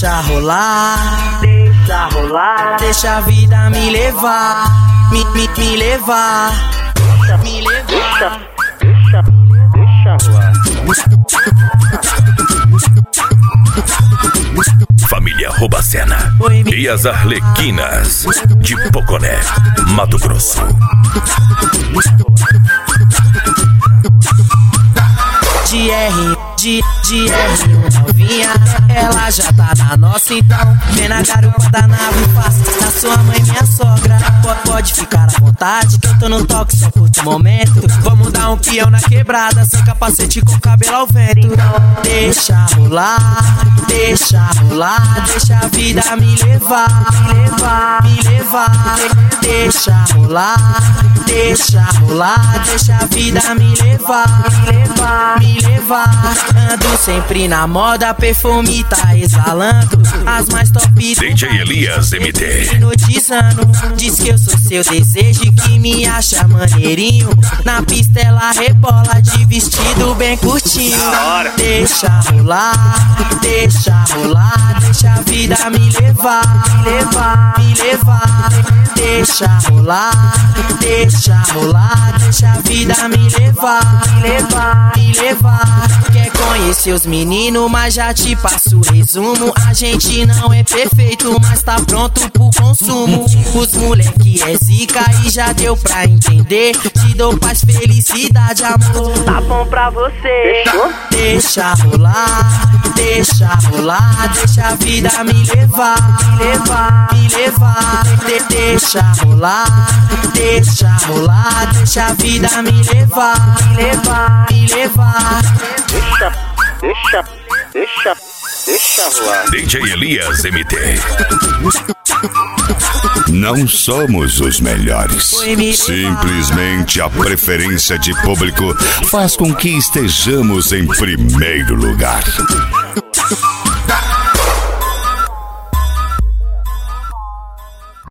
Deixa rolar, deixa a vida me levar, me levar, me levar. Deixa rolar. Família Robacena e as Arlequinas de Poconé, Mato Grosso. De R, novinha, ela já tá na nossa então. Vem na garupa da nave, faça na sua mãe, minha sogra. Pode ficar à vontade, que eu tô no toque, só curte o momento. Vamos dar um peão na quebrada, sem capacete com cabelo ao vento. Deixa rolar, deixa a vida me levar, me levar. Deixa rolar, deixa a vida me levar, me levar. Ando sempre na moda, perfume tá exalando as mais top do DJ Elias MT. hipnotizando, diz que eu sou seu desejo e que me acha maneirinho. Na pista ela rebola de vestido bem curtinho. Deixa rolar, deixa a vida me levar, me levar. Deixa rolar, deixa a vida me levar, me levar. Quer conhecer os meninos, mas já te passo o resumo. A gente não é perfeito, mas tá pronto pro consumo. Os moleque é zica e já deu pra entender. Te dou paz, felicidade, amor. Tá bom pra você. Deixa rolar, deixa a vida me levar, me levar. Deixa rolar, deixa a vida me levar, me levar. Deixa rolar. DJ Elias MT. Não somos os melhores. Simplesmente a preferência de público faz com que estejamos em primeiro lugar.